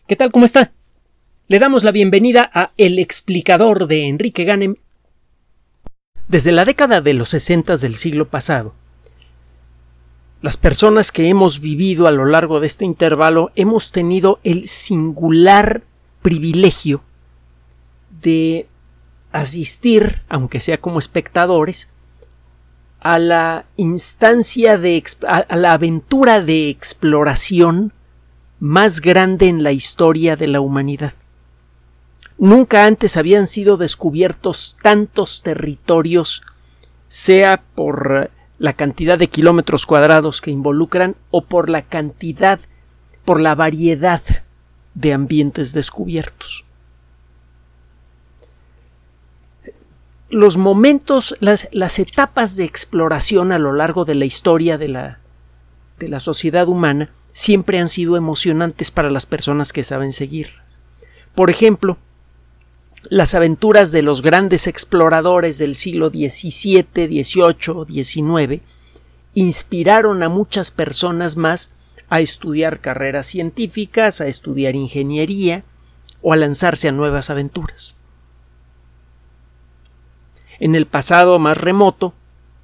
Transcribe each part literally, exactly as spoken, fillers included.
¿Qué tal? ¿Cómo está? Le damos la bienvenida a El explicador de Enrique Ganem. Desde la década de los sesenta del siglo pasado, las personas que hemos vivido a lo largo de este intervalo hemos tenido el singular privilegio de asistir, aunque sea como espectadores, a la instancia de a la aventura de exploración más grande en la historia de la humanidad. Nunca antes habían sido descubiertos tantos territorios, sea por la cantidad de kilómetros cuadrados que involucran o por la cantidad, por la variedad de ambientes descubiertos. Los momentos, las, las etapas de exploración a lo largo de la historia de la, de la sociedad humana siempre han sido emocionantes para las personas que saben seguirlas. Por ejemplo, las aventuras de los grandes exploradores del siglo diecisiete, dieciocho, diecinueve inspiraron a muchas personas más a estudiar carreras científicas, a estudiar ingeniería o a lanzarse a nuevas aventuras. En el pasado más remoto,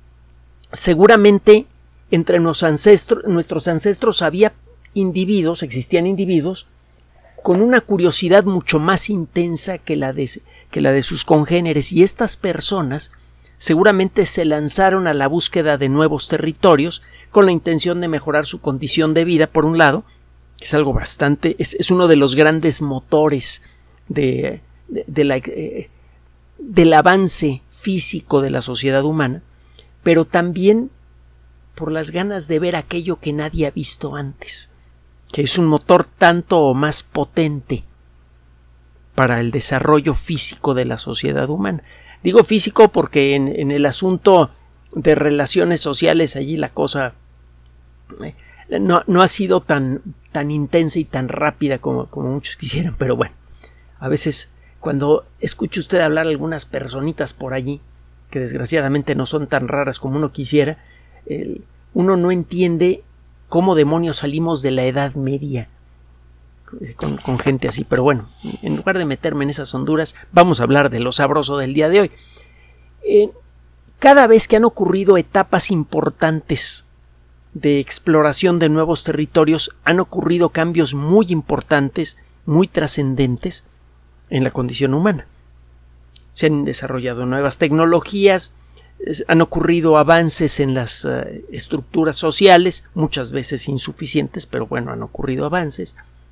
seguramente entre nuestros ancestros, nuestros ancestros había individuos, existían individuos con una curiosidad mucho más intensa que la de, que la de sus congéneres, y estas personas seguramente se lanzaron a la búsqueda de nuevos territorios con la intención de mejorar su condición de vida, por un lado, que es algo bastante, es, es uno de los grandes motores de, de, de la, eh, del avance físico de la sociedad humana, pero también por las ganas de ver aquello que nadie ha visto antes, que es un motor tanto o más potente para el desarrollo físico de la sociedad humana. Digo físico porque en, en el asunto de relaciones sociales allí la cosa eh, no, no ha sido tan, tan intensa y tan rápida como, como muchos quisieran, pero bueno, a veces cuando escucha usted hablar a algunas personitas por allí, que desgraciadamente no son tan raras como uno quisiera, el, uno no entiende cómo demonios salimos de la Edad Media con, con gente así. Pero bueno, en lugar de meterme en esas honduras, vamos a hablar de lo sabroso del día de hoy. Eh, cada vez que han ocurrido etapas importantes de exploración de nuevos territorios, han ocurrido cambios muy importantes, muy trascendentes en la condición humana. Se han desarrollado nuevas tecnologías, han ocurrido avances en las uh, estructuras sociales, muchas veces insuficientes, pero bueno, han ocurrido avances.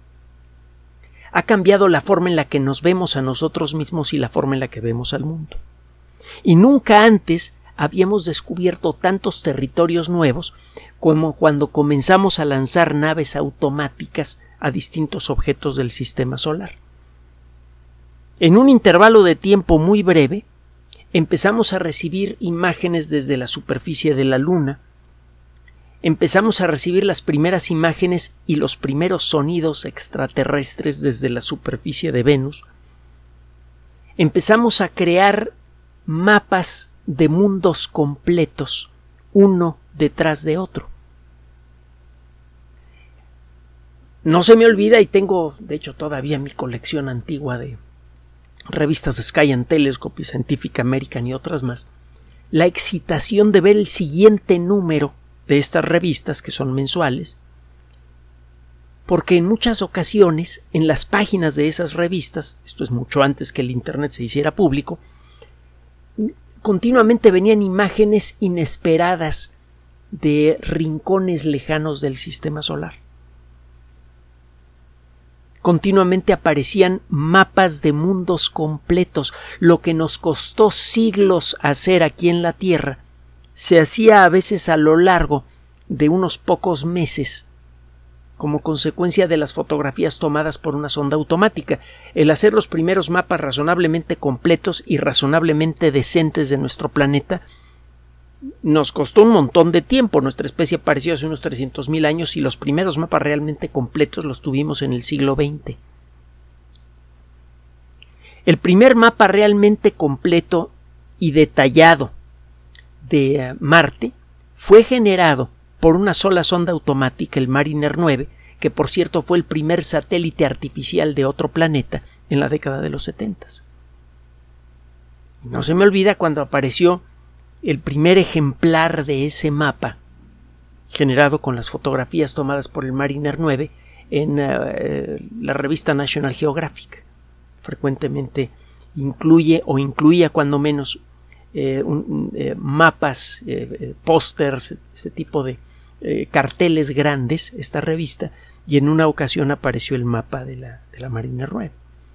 Ha cambiado la forma en la que nos vemos a nosotros mismos y la forma en la que vemos al mundo. Y nunca antes habíamos descubierto tantos territorios nuevos como cuando comenzamos a lanzar naves automáticas a distintos objetos del sistema solar. En un intervalo de tiempo muy breve, empezamos a recibir imágenes desde la superficie de la Luna, empezamos a recibir las primeras imágenes y los primeros sonidos extraterrestres desde la superficie de Venus, empezamos a crear mapas de mundos completos, uno detrás de otro. No se me olvida, y tengo de hecho todavía mi colección antigua de revistas de Sky and Telescope y Scientific American y otras más, la excitación de ver el siguiente número de estas revistas, que son mensuales, porque en muchas ocasiones en las páginas de esas revistas, esto es mucho antes que el Internet se hiciera público, continuamente venían imágenes inesperadas de rincones lejanos del sistema solar. Continuamente aparecían mapas de mundos completos. Lo que nos costó siglos hacer aquí en la Tierra se hacía a veces a lo largo de unos pocos meses como consecuencia de las fotografías tomadas por una sonda automática. El hacer los primeros mapas razonablemente completos y razonablemente decentes de nuestro planeta nos costó un montón de tiempo. Nuestra especie apareció hace unos trescientos mil años y los primeros mapas realmente completos los tuvimos en el siglo veinte. El primer mapa realmente completo y detallado de Marte fue generado por una sola sonda automática, el Mariner nueve, que que por cierto fue el primer satélite artificial de otro planeta en la década de los setentas. No se me olvida cuando apareció el primer ejemplar de ese mapa, generado con las fotografías tomadas por el Mariner nueve en uh, la revista National Geographic. Frecuentemente incluye o incluía cuando menos eh, un, eh, mapas, eh, pósters, ese tipo de eh, carteles grandes, esta revista, y en una ocasión apareció el mapa de la, de la Mariner nueve.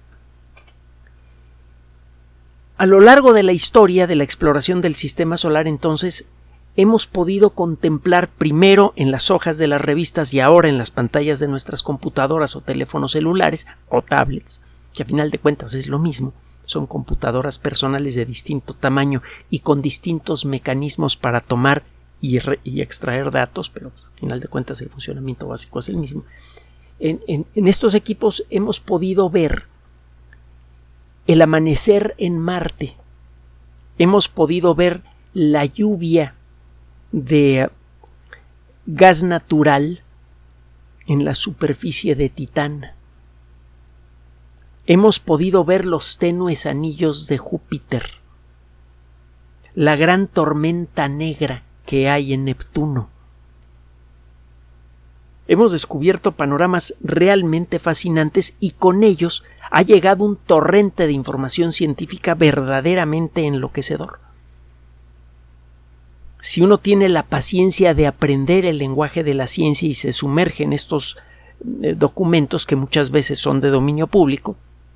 A lo largo de la historia de la exploración del sistema solar, entonces, hemos podido contemplar primero en las hojas de las revistas y ahora en las pantallas de nuestras computadoras o teléfonos celulares o tablets, que a final de cuentas es lo mismo, son computadoras personales de distinto tamaño y con distintos mecanismos para tomar y, re y extraer datos, pero a final de cuentas el funcionamiento básico es el mismo. En, en, en estos equipos hemos podido ver el amanecer en Marte, hemos podido ver la lluvia de gas natural en la superficie de Titán. Hemos podido ver los tenues anillos de Júpiter, la gran tormenta negra que hay en Neptuno. Hemos descubierto panoramas realmente fascinantes y con ellos ha llegado un torrente de información científica verdaderamente enloquecedor. Si uno tiene la paciencia de aprender el lenguaje de la ciencia y se sumerge en estos eh, documentos que muchas veces son de dominio público,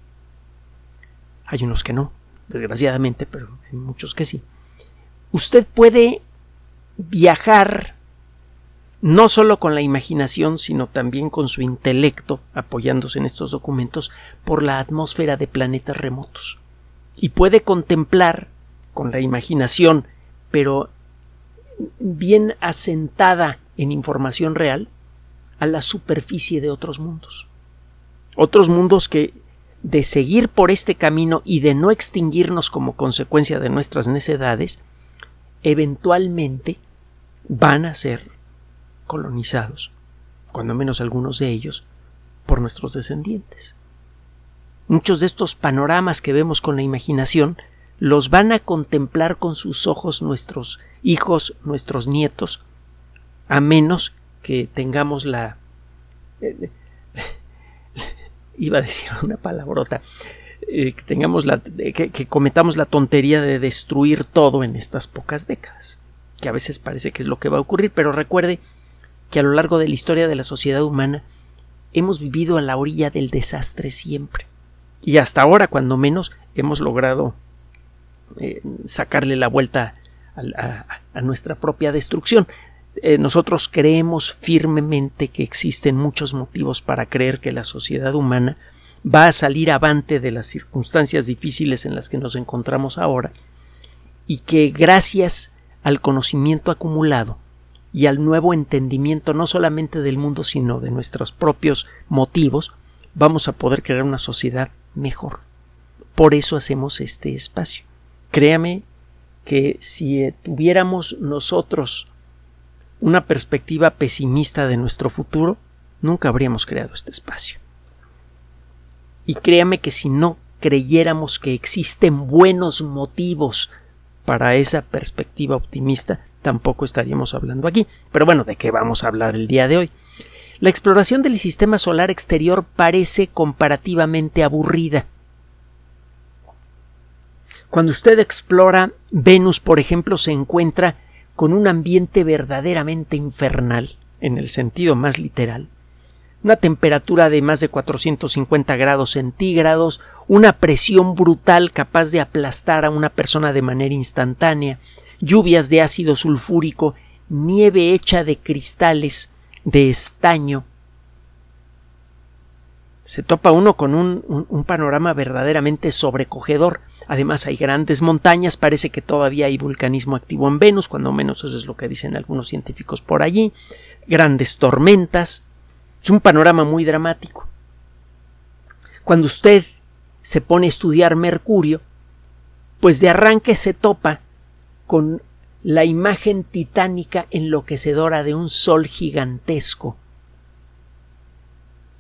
hay unos que no, desgraciadamente, pero hay muchos que sí, usted puede viajar no solo con la imaginación, sino también con su intelecto, apoyándose en estos documentos, por la atmósfera de planetas remotos. Y puede contemplar con la imaginación, pero bien asentada en información real, a la superficie de otros mundos. Otros mundos que, de seguir por este camino y de no extinguirnos como consecuencia de nuestras necedades, eventualmente van a ser colonizados, cuando menos algunos de ellos, por nuestros descendientes. Muchos de estos panoramas que vemos con la imaginación los van a contemplar con sus ojos nuestros hijos, nuestros nietos, a menos que tengamos la... Eh, iba a decir una palabrota, eh, que tengamos la, eh, que, que cometamos la tontería de destruir todo en estas pocas décadas, que a veces parece que es lo que va a ocurrir, pero recuerde que a lo largo de la historia de la sociedad humana hemos vivido a la orilla del desastre siempre, y hasta ahora, cuando menos, hemos logrado eh, sacarle la vuelta a, a, a nuestra propia destrucción. Eh, nosotros creemos firmemente que existen muchos motivos para creer que la sociedad humana va a salir avante de las circunstancias difíciles en las que nos encontramos ahora, y que gracias al conocimiento acumulado y al nuevo entendimiento no solamente del mundo sino de nuestros propios motivos, vamos a poder crear una sociedad mejor. Por eso hacemos este espacio. Créame que si tuviéramos nosotros una perspectiva pesimista de nuestro futuro, nunca habríamos creado este espacio. Y créame que si no creyéramos que existen buenos motivos para esa perspectiva optimista, tampoco estaríamos hablando aquí. Pero bueno, ¿de qué vamos a hablar el día de hoy? La exploración del sistema solar exterior parece comparativamente aburrida. Cuando usted explora Venus, por ejemplo, se encuentra con un ambiente verdaderamente infernal, en el sentido más literal. Una temperatura de más de cuatrocientos cincuenta grados centígrados, una presión brutal capaz de aplastar a una persona de manera instantánea, lluvias de ácido sulfúrico, nieve hecha de cristales de estaño. Se topa uno con un, un, un panorama verdaderamente sobrecogedor. Además hay grandes montañas, parece que todavía hay vulcanismo activo en Venus, cuando menos eso es lo que dicen algunos científicos por allí, grandes tormentas. Es un panorama muy dramático. Cuando usted se pone a estudiar Mercurio, pues de arranque se topa con la imagen titánica enloquecedora de un sol gigantesco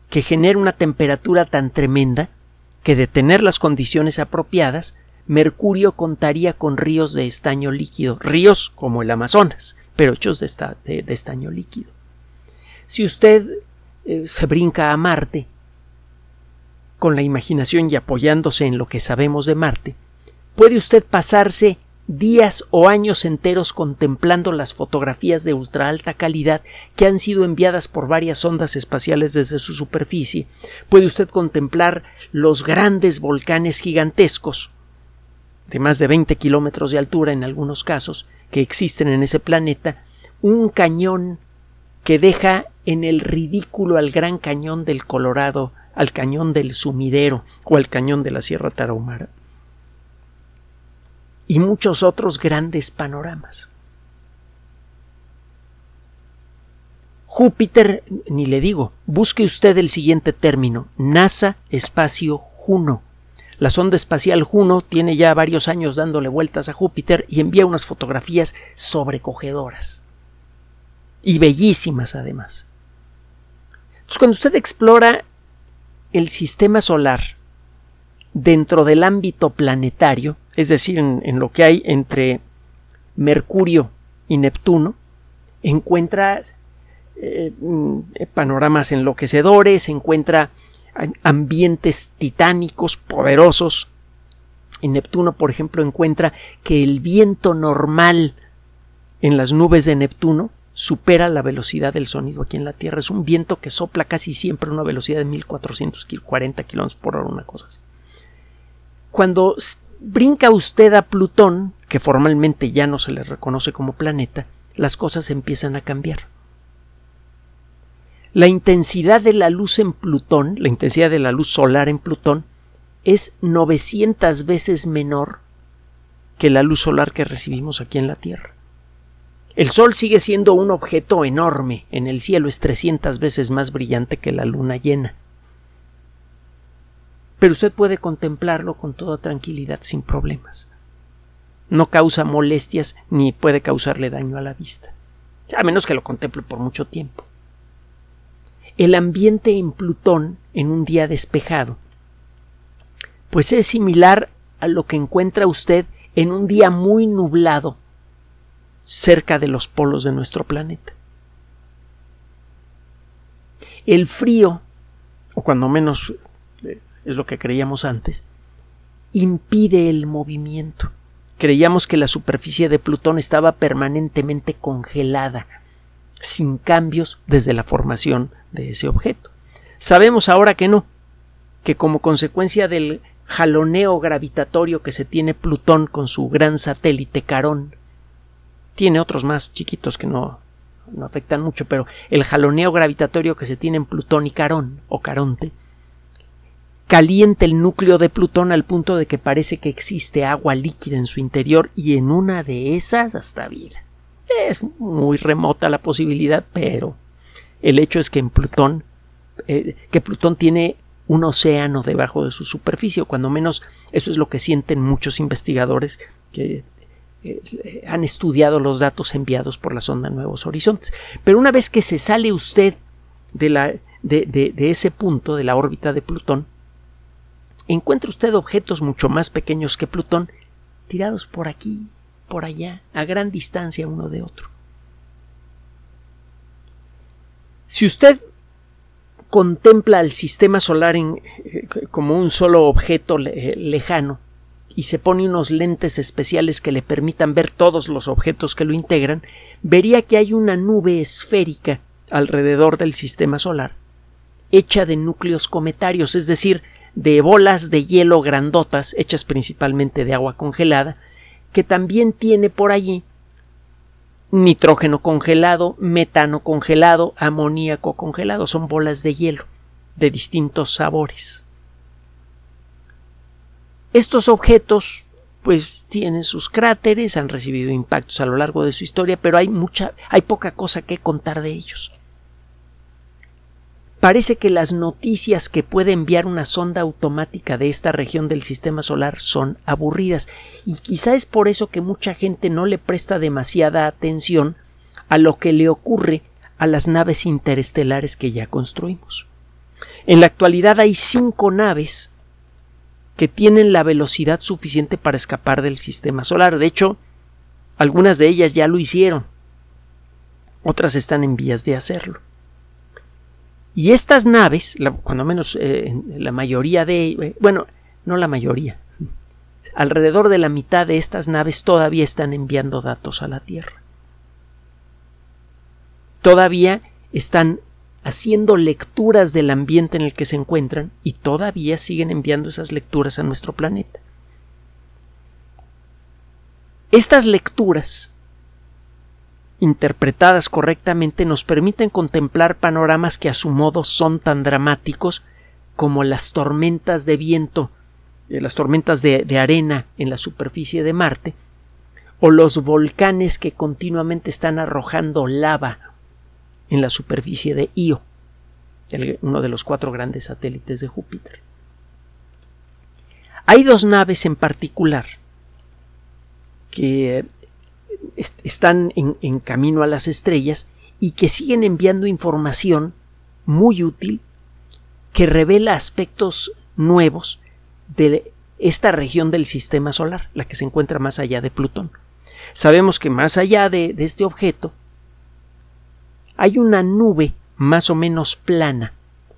que genera una temperatura tan tremenda que, de tener las condiciones apropiadas, Mercurio contaría con ríos de estaño líquido, ríos como el Amazonas, pero hechos de, esta, de, de estaño líquido. Si usted eh, se brinca a Marte con la imaginación y apoyándose en lo que sabemos de Marte, puede usted pasarse días o años enteros contemplando las fotografías de ultra alta calidad que han sido enviadas por varias sondas espaciales desde su superficie. Puede usted contemplar los grandes volcanes gigantescos de más de veinte kilómetros de altura en algunos casos que existen en ese planeta, un cañón que deja en el ridículo al Gran Cañón del Colorado, al Cañón del Sumidero o al Cañón de la Sierra Tarahumara, y muchos otros grandes panoramas. Júpiter, ni le digo, busque usted el siguiente término: NASA Espacio Juno. La sonda espacial Juno tiene ya varios años dándole vueltas a Júpiter y envía unas fotografías sobrecogedoras y bellísimas además. Entonces, cuando usted explora el sistema solar dentro del ámbito planetario, es decir, en, en lo que hay entre Mercurio y Neptuno, encuentra eh, panoramas enloquecedores, encuentra ambientes titánicos, poderosos. En Neptuno, por ejemplo, encuentra que el viento normal en las nubes de Neptuno supera la velocidad del sonido aquí en la Tierra. Es un viento que sopla casi siempre a una velocidad de mil cuatrocientos cuarenta kilómetros por hora, una cosa así. Cuando brinca usted a Plutón, que formalmente ya no se le reconoce como planeta, las cosas empiezan a cambiar. La intensidad de la luz en Plutón, la intensidad de la luz solar en Plutón, es novecientas veces menor que la luz solar que recibimos aquí en la Tierra. El Sol sigue siendo un objeto enorme en el cielo, es trescientas veces más brillante que la luna llena. Pero usted puede contemplarlo con toda tranquilidad sin problemas. No causa molestias ni puede causarle daño a la vista, a menos que lo contemple por mucho tiempo. El ambiente en Plutón en un día despejado pues es similar a lo que encuentra usted en un día muy nublado cerca de los polos de nuestro planeta. El frío, o cuando menos es lo que creíamos antes, impide el movimiento. Creíamos que la superficie de Plutón estaba permanentemente congelada, sin cambios desde la formación de ese objeto. Sabemos ahora que no, que como consecuencia del jaloneo gravitatorio que se tiene Plutón con su gran satélite Carón, tiene otros más chiquitos que no, no afectan mucho, pero el jaloneo gravitatorio que se tiene en Plutón y Carón, o Caronte, calienta el núcleo de Plutón al punto de que parece que existe agua líquida en su interior, y en una de esas hasta vida. Es muy remota la posibilidad, pero el hecho es que en Plutón, eh, que Plutón tiene un océano debajo de su superficie, o cuando menos eso es lo que sienten muchos investigadores que eh, han estudiado los datos enviados por la sonda Nuevos Horizontes. Pero una vez que se sale usted de, la, de, de, de ese punto, de la órbita de Plutón, encuentra usted objetos mucho más pequeños que Plutón tirados por aquí, por allá, a gran distancia uno de otro. Si usted contempla el sistema solar en, eh, como un solo objeto le, lejano y se pone unos lentes especiales que le permitan ver todos los objetos que lo integran, vería que hay una nube esférica alrededor del sistema solar, hecha de núcleos cometarios, es decir, de bolas de hielo grandotas, hechas principalmente de agua congelada, que también tiene por allí nitrógeno congelado, metano congelado, amoníaco congelado. Son bolas de hielo de distintos sabores. Estos objetos pues tienen sus cráteres, han recibido impactos a lo largo de su historia, pero hay mucha, hay poca cosa que contar de ellos. Parece que las noticias que puede enviar una sonda automática de esta región del sistema solar son aburridas, y quizá es por eso que mucha gente no le presta demasiada atención a lo que le ocurre a las naves interestelares que ya construimos. En la actualidad hay cinco naves que tienen la velocidad suficiente para escapar del sistema solar. De hecho, algunas de ellas ya lo hicieron. Otras están en vías de hacerlo. Y estas naves, la, cuando menos eh, la mayoría de... Eh, bueno, no la mayoría. Alrededor de la mitad de estas naves todavía están enviando datos a la Tierra. Todavía están haciendo lecturas del ambiente en el que se encuentran y todavía siguen enviando esas lecturas a nuestro planeta. Estas lecturas, interpretadas correctamente, nos permiten contemplar panoramas que a su modo son tan dramáticos como las tormentas de viento, las tormentas de, de arena en la superficie de Marte, o los volcanes que continuamente están arrojando lava en la superficie de Io, el, uno de los cuatro grandes satélites de Júpiter. Hay dos naves en particular que est- están en, en camino a las estrellas y que siguen enviando información muy útil que revela aspectos nuevos de esta región del sistema solar, la que se encuentra más allá de Plutón. Sabemos que más allá de, de este objeto hay una nube más o menos plana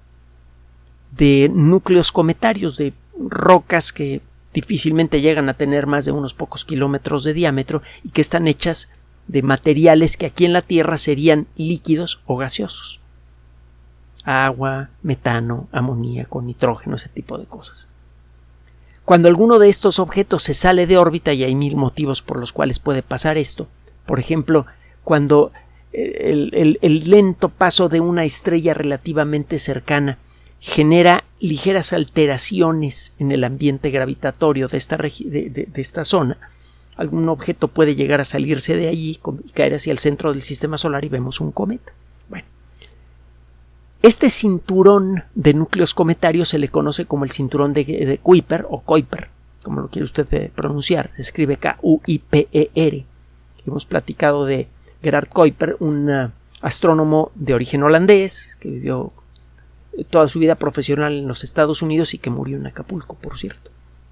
de núcleos cometarios, de rocas que difícilmente llegan a tener más de unos pocos kilómetros de diámetro y que están hechas de materiales que aquí en la Tierra serían líquidos o gaseosos. Agua, metano, amoníaco, nitrógeno, ese tipo de cosas. Cuando alguno de estos objetos se sale de órbita, y hay mil motivos por los cuales puede pasar esto, por ejemplo, cuando el, el, el lento paso de una estrella relativamente cercana genera ligeras alteraciones en el ambiente gravitatorio de esta, de, de, de esta zona, algún objeto puede llegar a salirse de allí y caer hacia el centro del sistema solar y vemos un cometa. Bueno, este cinturón de núcleos cometarios se le conoce como el cinturón de, de Kuiper o Kuiper, como lo quiere usted pronunciar, se escribe K U I P E R. Hemos platicado de Gerard Kuiper, un uh, astrónomo de origen holandés que vivió toda su vida profesional en los Estados Unidos y que murió en Acapulco, por cierto.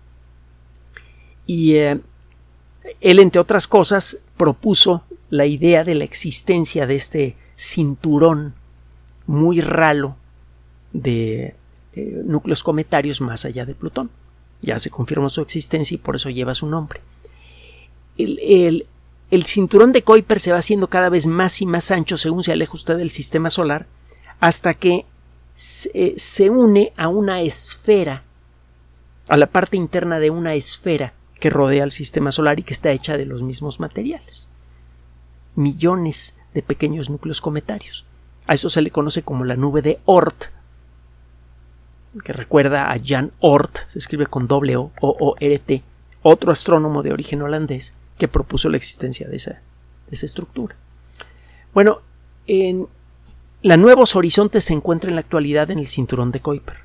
Y eh, él, entre otras cosas, propuso la idea de la existencia de este cinturón muy ralo de eh, núcleos cometarios más allá de Plutón. Ya se confirmó su existencia y por eso lleva su nombre. El, el, el cinturón de Kuiper se va haciendo cada vez más y más ancho según se aleja usted del sistema solar, hasta que se, se une a una esfera, a la parte interna de una esfera que rodea al sistema solar y que está hecha de los mismos materiales. Millones de pequeños núcleos cometarios. A eso se le conoce como la nube de Oort, que recuerda a Jan Oort, se escribe con doble O, O O R T, otro astrónomo de origen holandés que propuso la existencia de esa, de esa estructura. Bueno, en la Nuevos Horizontes se encuentra en la actualidad en el cinturón de Kuiper.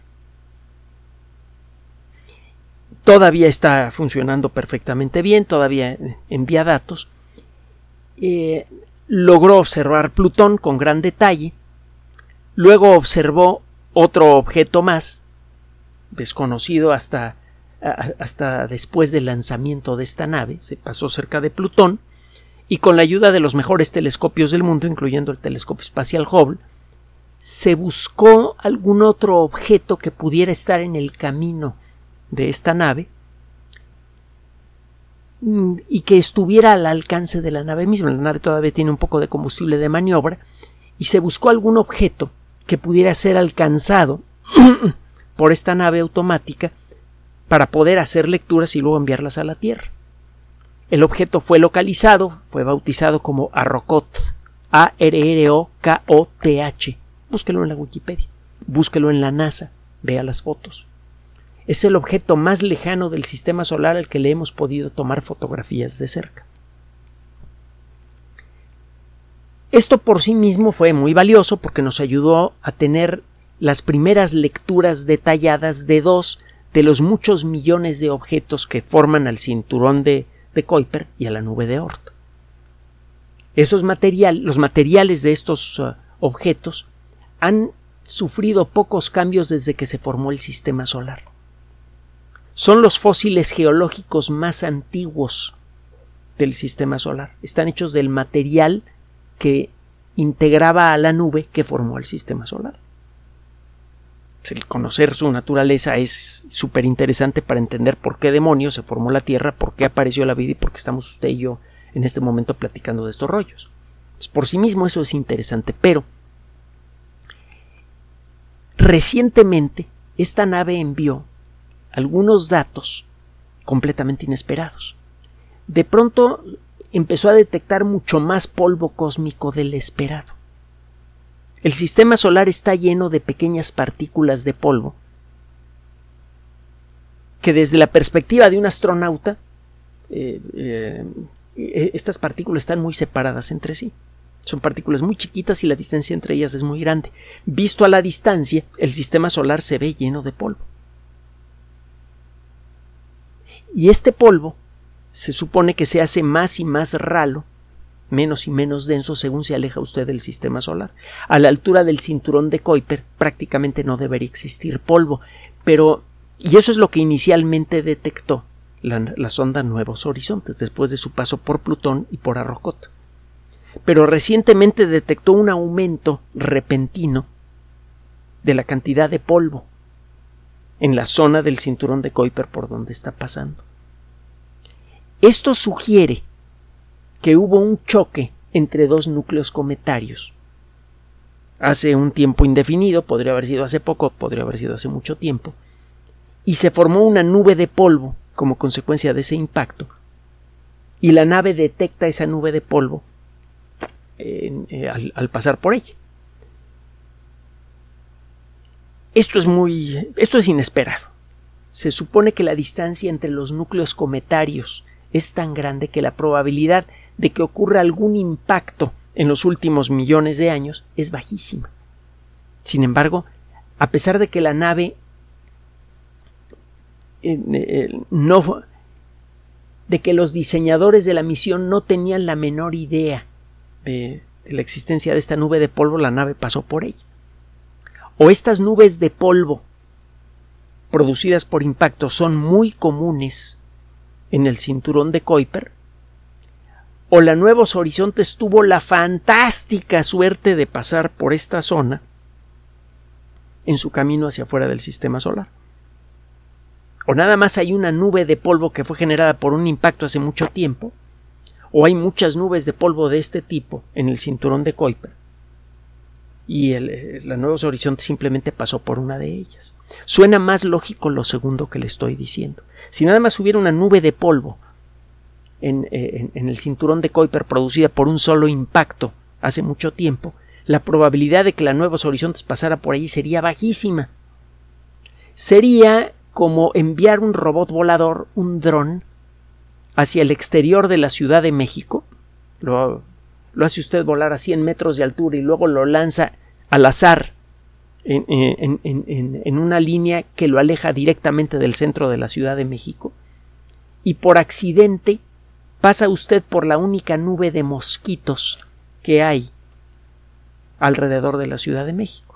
Todavía está funcionando perfectamente bien, todavía envía datos. Eh, logró observar Plutón con gran detalle. Luego observó otro objeto más, desconocido hasta, hasta después del lanzamiento de esta nave. Se pasó cerca de Plutón y con la ayuda de los mejores telescopios del mundo, incluyendo el telescopio espacial Hubble, se buscó algún otro objeto que pudiera estar en el camino de esta nave y que estuviera al alcance de la nave misma. La nave todavía tiene un poco de combustible de maniobra y se buscó algún objeto que pudiera ser alcanzado por esta nave automática para poder hacer lecturas y luego enviarlas a la Tierra. El objeto fue localizado, fue bautizado como Arrokoth, A R R O K O T H. Búsquelo en la Wikipedia, búsquelo en la NASA, vea las fotos. Es el objeto más lejano del sistema solar al que le hemos podido tomar fotografías de cerca. Esto por sí mismo fue muy valioso porque nos ayudó a tener las primeras lecturas detalladas de dos de los muchos millones de objetos que forman al cinturón de, de Kuiper y a la nube de Oort. Esos material, los materiales de estos uh, objetos han sufrido pocos cambios desde que se formó el sistema solar. Son los fósiles geológicos más antiguos del sistema solar. Están hechos del material que integraba a la nube que formó el sistema solar. El conocer su naturaleza es súper interesante para entender por qué demonios se formó la Tierra, por qué apareció la vida y por qué estamos usted y yo en este momento platicando de estos rollos. Pues por sí mismo eso es interesante, pero recientemente esta nave envió algunos datos completamente inesperados. De pronto empezó a detectar mucho más polvo cósmico del esperado. El sistema solar está lleno de pequeñas partículas de polvo que desde la perspectiva de un astronauta eh, eh, estas partículas están muy separadas entre sí. Son partículas muy chiquitas y la distancia entre ellas es muy grande. Visto a la distancia, el sistema solar se ve lleno de polvo. Y este polvo se supone que se hace más y más ralo, menos y menos denso según se aleja usted del sistema solar. A la altura del cinturón de Kuiper prácticamente no debería existir polvo, pero y eso es lo que inicialmente detectó la, la sonda Nuevos Horizontes después de su paso por Plutón y por Arrokoth. Pero recientemente detectó un aumento repentino de la cantidad de polvo en la zona del cinturón de Kuiper por donde está pasando. Esto sugiere que hubo un choque entre dos núcleos cometarios. Hace un tiempo indefinido, podría haber sido hace poco, podría haber sido hace mucho tiempo, y se formó una nube de polvo como consecuencia de ese impacto, y la nave detecta esa nube de polvo eh, eh, al, al pasar por ella. Esto es muy, esto es inesperado. Se supone que la distancia entre los núcleos cometarios es tan grande que la probabilidad de que ocurra algún impacto en los últimos millones de años es bajísima. Sin embargo, a pesar de que la nave eh, eh, no, de que los diseñadores de la misión no tenían la menor idea de, de la existencia de esta nube de polvo, la nave pasó por ella. O estas nubes de polvo producidas por impacto son muy comunes en el cinturón de Kuiper, o la Nuevos Horizontes tuvo la fantástica suerte de pasar por esta zona en su camino hacia afuera del sistema solar. O nada más hay una nube de polvo que fue generada por un impacto hace mucho tiempo, o hay muchas nubes de polvo de este tipo en el cinturón de Kuiper y el, la Nuevos Horizontes simplemente pasó por una de ellas. Suena más lógico lo segundo que le estoy diciendo. Si nada más hubiera una nube de polvo en, en, en el cinturón de Kuiper producida por un solo impacto hace mucho tiempo, la probabilidad de que la Nuevos Horizontes pasara por allí sería bajísima. Sería como enviar un robot volador, un dron, hacia el exterior de la Ciudad de México. Lo, lo hace usted volar a cien metros de altura y luego lo lanza al azar en, en, en, en, en una línea que lo aleja directamente del centro de la Ciudad de México, y por accidente pasa usted por la única nube de mosquitos que hay alrededor de la Ciudad de México.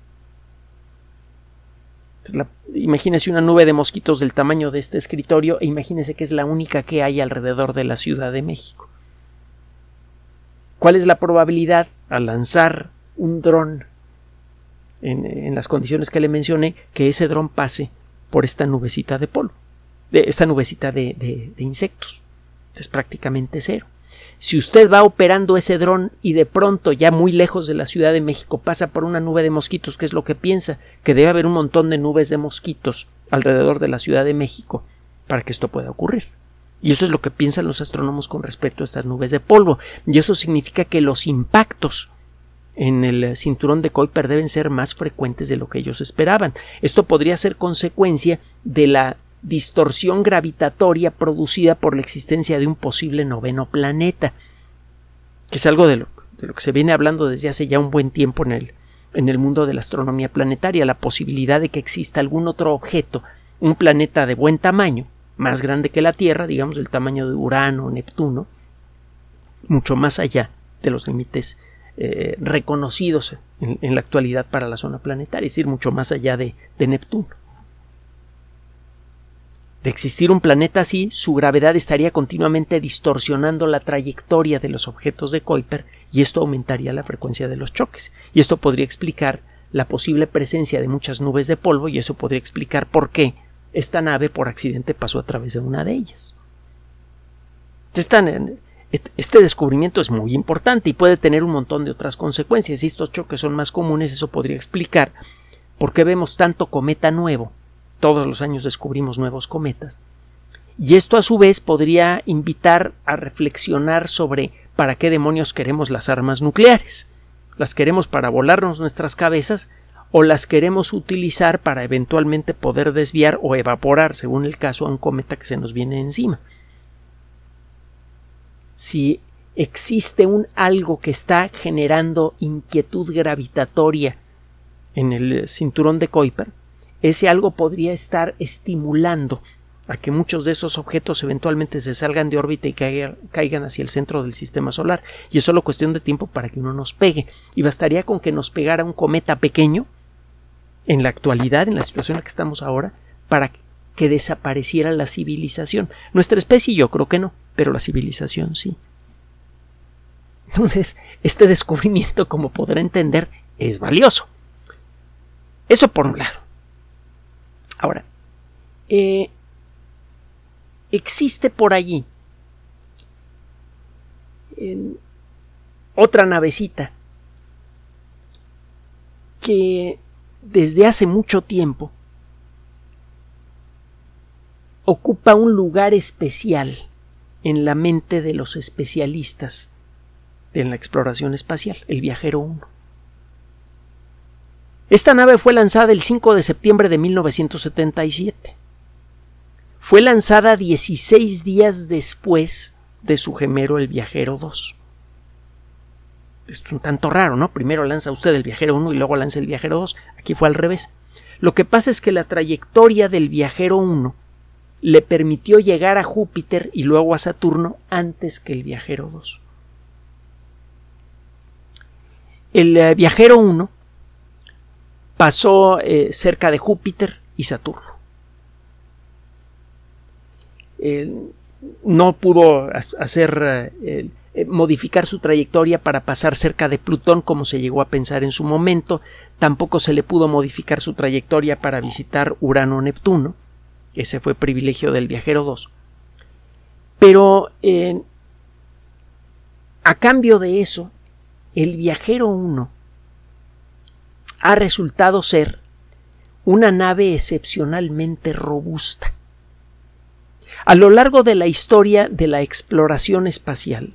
La, imagínese una nube de mosquitos del tamaño de este escritorio e imagínese que es la única que hay alrededor de la Ciudad de México. ¿Cuál es la probabilidad al lanzar un dron en, en las condiciones que le mencioné que ese dron pase por esta nubecita de polvo, de esta nubecita de, de, de insectos? Es prácticamente cero. Si usted va operando ese dron y de pronto, ya muy lejos de la Ciudad de México, pasa por una nube de mosquitos, ¿qué es lo que piensa? Que debe haber un montón de nubes de mosquitos alrededor de la Ciudad de México para que esto pueda ocurrir. Y eso es lo que piensan los astrónomos con respecto a estas nubes de polvo. Y eso significa que los impactos en el cinturón de Kuiper deben ser más frecuentes de lo que ellos esperaban. Esto podría ser consecuencia de la distorsión gravitatoria producida por la existencia de un posible noveno planeta, que es algo de lo, de lo que se viene hablando desde hace ya un buen tiempo en el, en el mundo de la astronomía planetaria, la posibilidad de que exista algún otro objeto, un planeta de buen tamaño, más grande que la Tierra, digamos del tamaño de Urano o Neptuno, mucho más allá de los límites eh, reconocidos en, en la actualidad para la zona planetaria, es decir, mucho más allá de, de Neptuno. De existir un planeta así, su gravedad estaría continuamente distorsionando la trayectoria de los objetos de Kuiper y esto aumentaría la frecuencia de los choques. Y esto podría explicar la posible presencia de muchas nubes de polvo y eso podría explicar por qué esta nave por accidente pasó a través de una de ellas. Este descubrimiento es muy importante y puede tener un montón de otras consecuencias. Si estos choques son más comunes, eso podría explicar por qué vemos tanto cometa nuevo. Todos los años descubrimos nuevos cometas. Y esto a su vez podría invitar a reflexionar sobre para qué demonios queremos las armas nucleares. ¿Las queremos para volarnos nuestras cabezas o las queremos utilizar para eventualmente poder desviar o evaporar, según el caso, a un cometa que se nos viene encima? Si existe un algo que está generando inquietud gravitatoria en el cinturón de Kuiper, ese algo podría estar estimulando a que muchos de esos objetos eventualmente se salgan de órbita y caigan, caigan hacia el centro del sistema solar. Y es solo cuestión de tiempo para que uno nos pegue. Y bastaría con que nos pegara un cometa pequeño, en la actualidad, en la situación en la que estamos ahora, para que desapareciera la civilización. Nuestra especie yo creo que no, pero la civilización sí. Entonces, este descubrimiento, como podrá entender, es valioso. Eso por un lado. Ahora, eh, existe por allí eh, otra navecita que desde hace mucho tiempo ocupa un lugar especial en la mente de los especialistas en la exploración espacial, el Viajero uno. Esta nave fue lanzada el cinco de septiembre de mil novecientos setenta y siete. Fue lanzada dieciséis días después de su gemelo, el Viajero dos. Esto es un tanto raro, ¿no? Primero lanza usted el Viajero uno y luego lanza el Viajero dos. Aquí fue al revés. Lo que pasa es que la trayectoria del Viajero uno le permitió llegar a Júpiter y luego a Saturno antes que el Viajero dos. El eh, Viajero uno pasó eh, cerca de Júpiter y Saturno. Eh, no pudo hacer eh, eh, modificar su trayectoria para pasar cerca de Plutón como se llegó a pensar en su momento. Tampoco se le pudo modificar su trayectoria para visitar Urano o Neptuno. Ese fue privilegio del Viajero dos. Pero eh, a cambio de eso, el Viajero uno ha resultado ser una nave excepcionalmente robusta. A lo largo de la historia de la exploración espacial,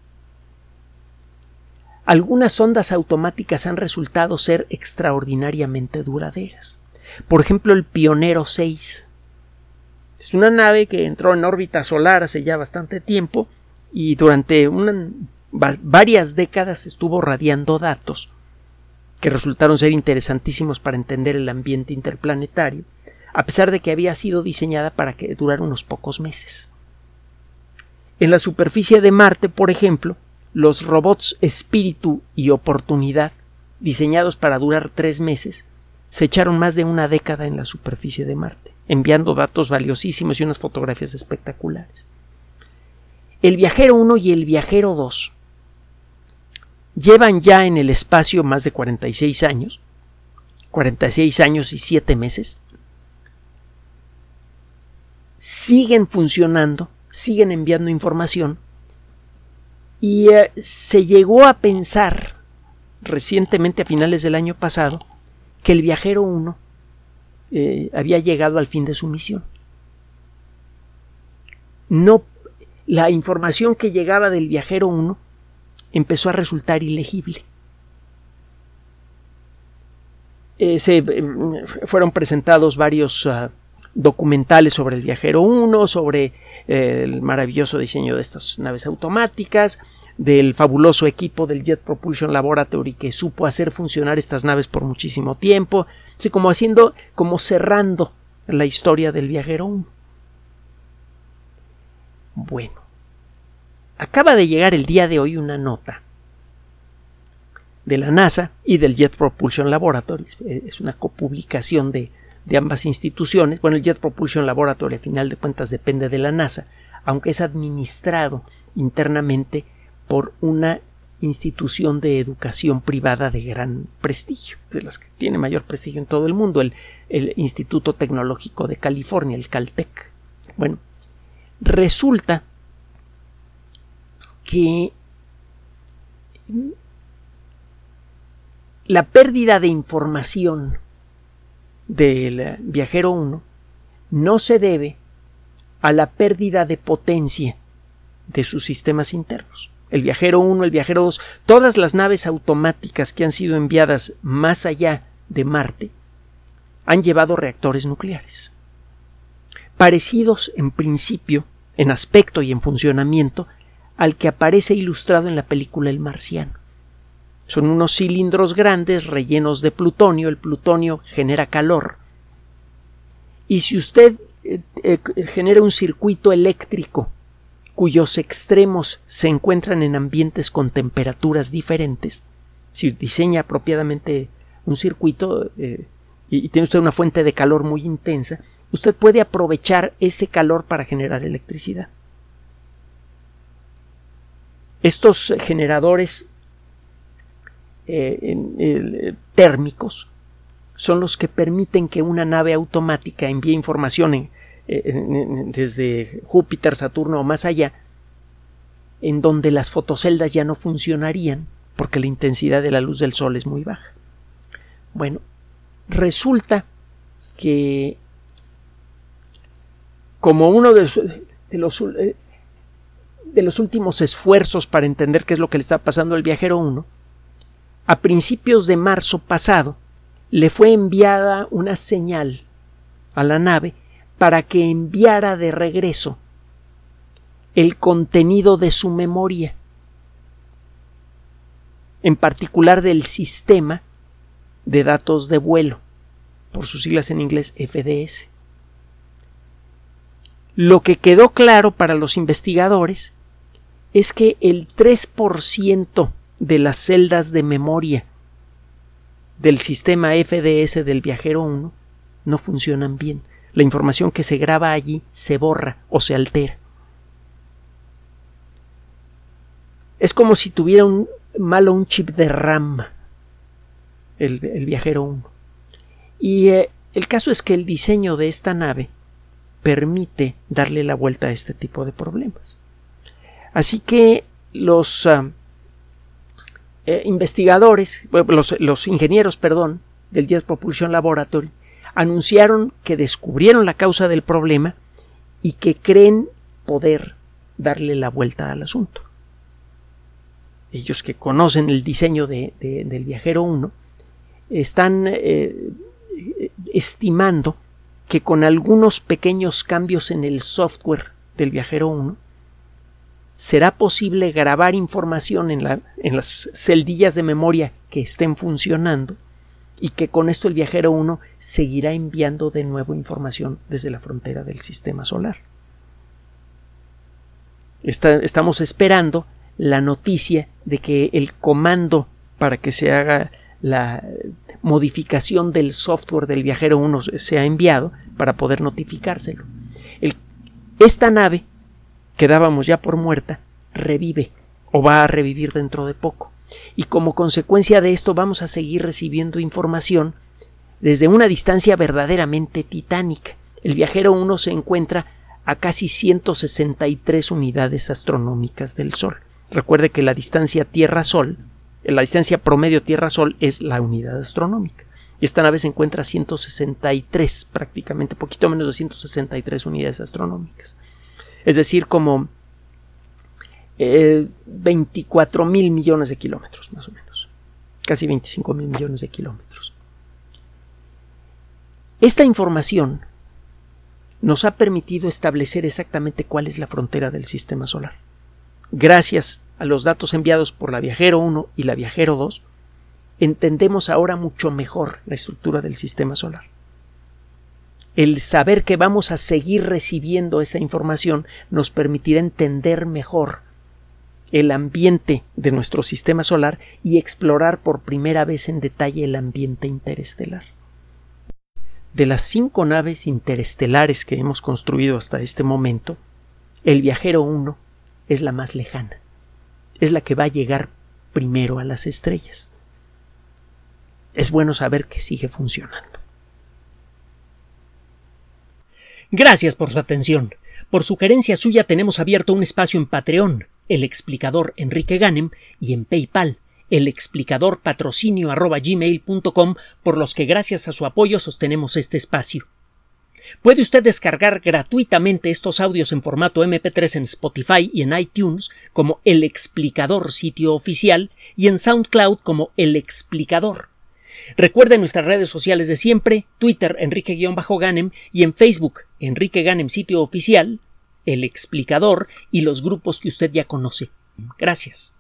algunas sondas automáticas han resultado ser extraordinariamente duraderas. Por ejemplo, el Pionero seis. Es una nave que entró en órbita solar hace ya bastante tiempo y durante una, varias décadas estuvo radiando datos que resultaron ser interesantísimos para entender el ambiente interplanetario, a pesar de que había sido diseñada para que durara unos pocos meses. En la superficie de Marte, por ejemplo, los robots Espíritu y Oportunidad, diseñados para durar tres meses, se echaron más de una década en la superficie de Marte, enviando datos valiosísimos y unas fotografías espectaculares. El Viajero uno y el Viajero dos llevan ya en el espacio más de cuarenta y seis años, cuarenta y seis años y siete meses, siguen funcionando, siguen enviando información y eh, se llegó a pensar recientemente a finales del año pasado que el Viajero uno eh, había llegado al fin de su misión. No, la información que llegaba del Viajero uno empezó a resultar ilegible. Eh, se, eh, fueron presentados varios uh, documentales sobre el Viajero uno, sobre eh, el maravilloso diseño de estas naves automáticas, del fabuloso equipo del Jet Propulsion Laboratory que supo hacer funcionar estas naves por muchísimo tiempo, así como haciendo, como cerrando la historia del Viajero uno. Bueno, acaba de llegar el día de hoy una nota de la NASA y del Jet Propulsion Laboratory. Es una copublicación de, de ambas instituciones. Bueno, el Jet Propulsion Laboratory, a final de cuentas, depende de la NASA, aunque es administrado internamente por una institución de educación privada de gran prestigio, de las que tiene mayor prestigio en todo el mundo, el, el Instituto Tecnológico de California, el Caltech. Bueno, resulta que la pérdida de información del Viajero uno no se debe a la pérdida de potencia de sus sistemas internos. El Viajero uno, el Viajero dos, todas las naves automáticas que han sido enviadas más allá de Marte han llevado reactores nucleares, parecidos en principio, en aspecto y en funcionamiento, al que aparece ilustrado en la película El Marciano. Son unos cilindros grandes rellenos de plutonio. El plutonio genera calor. Y si usted eh, eh, genera un circuito eléctrico cuyos extremos se encuentran en ambientes con temperaturas diferentes, si diseña apropiadamente un circuito eh, y, y tiene usted una fuente de calor muy intensa, usted puede aprovechar ese calor para generar electricidad. Estos generadores eh, eh, térmicos son los que permiten que una nave automática envíe información en, en, desde Júpiter, Saturno o más allá, en donde las fotoceldas ya no funcionarían porque la intensidad de la luz del sol es muy baja. Bueno, resulta que como uno de, de los de los últimos esfuerzos para entender qué es lo que le está pasando al Viajero uno, a principios de marzo pasado le fue enviada una señal a la nave para que enviara de regreso el contenido de su memoria, en particular del sistema de datos de vuelo, por sus siglas en inglés F D S. Lo que quedó claro para los investigadores es que el tres por ciento de las celdas de memoria del sistema F D S del Viajero uno no funcionan bien. La información que se graba allí se borra o se altera. Es como si tuviera un malo un chip de RAM el, el Viajero uno. Y eh, el caso es que el diseño de esta nave permite darle la vuelta a este tipo de problemas. Así que los uh, eh, investigadores, los, los ingenieros, perdón, del Jet Propulsion Laboratory anunciaron que descubrieron la causa del problema y que creen poder darle la vuelta al asunto. Ellos, que conocen el diseño de, de, del Viajero uno, están eh, estimando que con algunos pequeños cambios en el software del Viajero uno será posible grabar información en, la, en las celdillas de memoria que estén funcionando, y que con esto el Viajero uno seguirá enviando de nuevo información desde la frontera del sistema solar. Está, estamos esperando la noticia de que el comando para que se haga la modificación del software del Viajero uno sea enviado para poder notificárselo. El, esta nave, que dábamos ya por muerta, revive o va a revivir dentro de poco. Y como consecuencia de esto vamos a seguir recibiendo información desde una distancia verdaderamente titánica. El Viajero uno se encuentra a casi ciento sesenta y tres unidades astronómicas del Sol. Recuerde que la distancia Tierra-Sol, la distancia promedio Tierra-Sol es la unidad astronómica. Y esta nave se encuentra a ciento sesenta y tres, prácticamente, poquito menos de ciento sesenta y tres unidades astronómicas. Es decir, como eh, veinticuatro mil millones de kilómetros, más o menos. Casi veinticinco mil millones de kilómetros. Esta información nos ha permitido establecer exactamente cuál es la frontera del sistema solar. Gracias a los datos enviados por la Viajero uno y la Viajero dos, entendemos ahora mucho mejor la estructura del sistema solar. El saber que vamos a seguir recibiendo esa información nos permitirá entender mejor el ambiente de nuestro sistema solar y explorar por primera vez en detalle el ambiente interestelar. De las cinco naves interestelares que hemos construido hasta este momento, el Viajero uno es la más lejana. Es la que va a llegar primero a las estrellas. Es bueno saber que sigue funcionando. Gracias por su atención. Por sugerencia suya tenemos abierto un espacio en Patreon, el explicador Enrique Ganem, y en PayPal, el explicador patrocinio arroba gmail punto com, por los que gracias a su apoyo sostenemos este espacio. Puede usted descargar gratuitamente estos audios en formato eme pe tres en Spotify y en iTunes como El Explicador sitio oficial y en SoundCloud como El Explicador. Recuerde nuestras redes sociales de siempre, Twitter Enrique-Ganem y en Facebook Enrique Ganem sitio oficial, El Explicador y los grupos que usted ya conoce. Gracias.